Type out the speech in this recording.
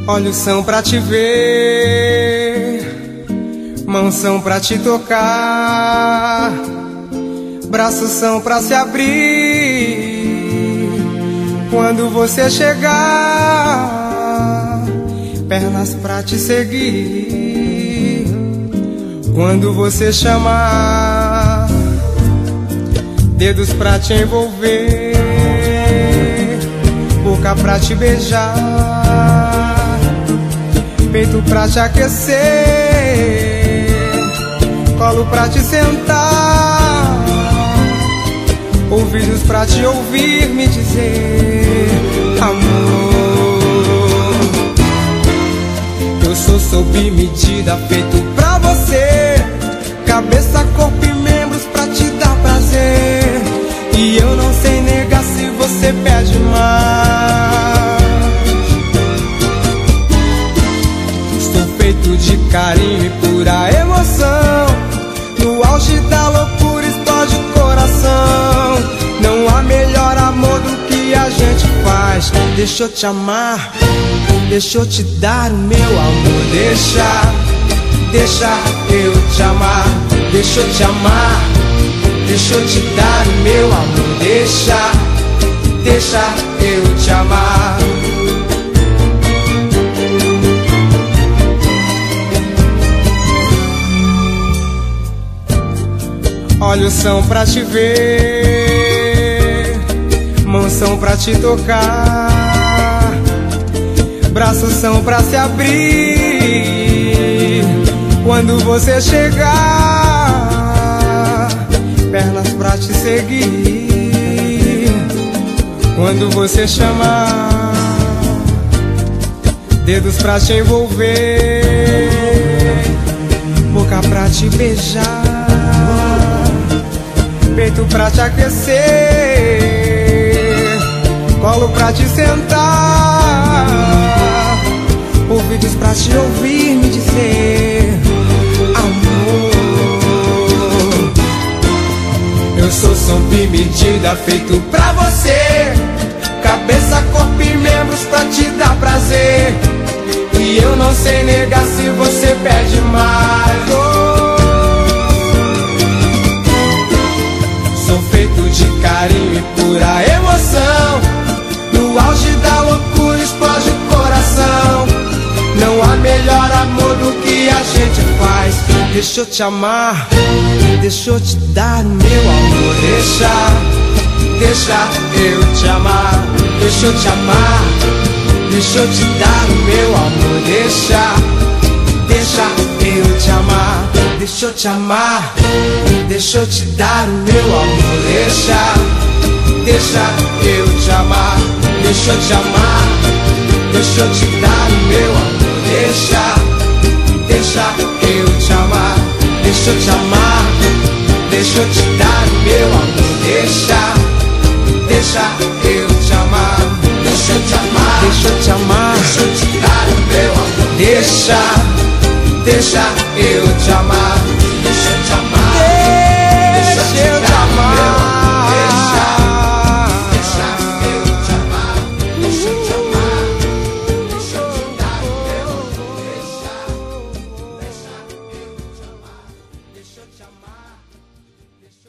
Olhos são pra te ver, mãos são pra te tocar, braços são pra se abrir quando você chegar, pernas pra te seguir quando você chamar, dedos pra te envolver, boca pra te beijar, peito pra te aquecer, colo pra te sentar, ouvidos pra te ouvir me dizer: amor, eu sou sob medida, feito pra você, cabeça, corpo e membros pra te dar prazer, e eu não sei negar se você pede mais. Feito de carinho e pura emoção, no auge da loucura explode o coração. Não há melhor amor do que a gente faz. Deixa eu te amar, deixa eu te dar o meu amor. Deixa eu te amar, deixa eu te amar, deixa eu te dar o meu amor. Deixa eu te amar. Olhos são pra te ver, mãos são pra te tocar, braços são pra se abrir quando você chegar, pernas pra te seguir quando você chamar, dedos pra te envolver, boca pra te beijar, peito pra te aquecer, colo pra te sentar, ouvidos pra te ouvir me dizer: amor, eu sou sob medida, feito pra você, cabeça, corpo e membros pra te dar prazer, e eu não sei negar se você pede mais. Sou feito de carinho e pura emoção, no auge da loucura explode o coração. Não há melhor amor do que a gente faz. Deixa eu te amar, deixa eu te dar o meu amor. Deixa eu te amar, deixa eu te amar, deixa eu te dar o meu amor. Deixa eu te amar, deixa eu te amar, deixa eu te dar o meu amor. Deixa eu te amar, deixa eu te amar, deixa eu te dar o meu amor. Deixa eu te amar, deixa eu te amar, deixa eu te dar o meu amor. Deixa eu te amar, deixa eu te amar, deixa eu te amar, deixa eu te dar o meu amor. Deixa eu te amar.